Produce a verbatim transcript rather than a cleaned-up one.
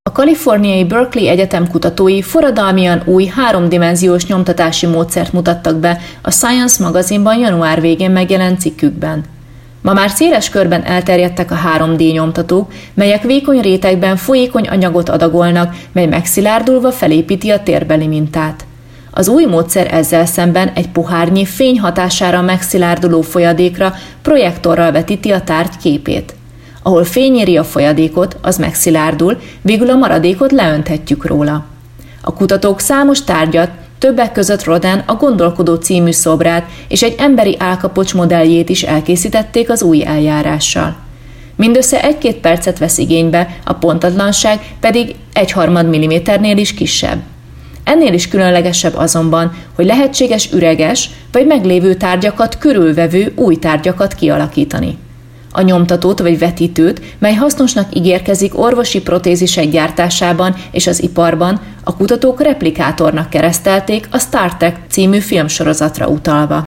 A kaliforniai Berkeley Egyetem kutatói forradalmian új háromdimenziós nyomtatási módszert mutattak be a Science magazinban január végén megjelent cikkükben. Ma már széles körben elterjedtek a három dé nyomtatók, melyek vékony rétegben folyékony anyagot adagolnak, mely megszilárdulva felépíti a térbeli mintát. Az új módszer ezzel szemben egy pohárnyi fény hatására megszilárduló folyadékra projektorral vetíti a tárgy képét. Ahol fény éri a folyadékot, az megszilárdul, végül a maradékot leönthetjük róla. A kutatók számos tárgyat, többek között Rodin a Gondolkodó című szobrát és egy emberi állkapocs modelljét is elkészítették az új eljárással. Mindössze egy-két percet vesz igénybe, a pontatlanság pedig egyharmad milliméternél is kisebb. Ennél is különlegesebb azonban, hogy lehetséges üreges vagy meglévő tárgyakat körülvevő új tárgyakat kialakítani. A nyomtatót vagy vetítőt, mely hasznosnak ígérkezik orvosi protézisek gyártásában és az iparban, a kutatók replikátornak keresztelték a Star Trek című filmsorozatra utalva.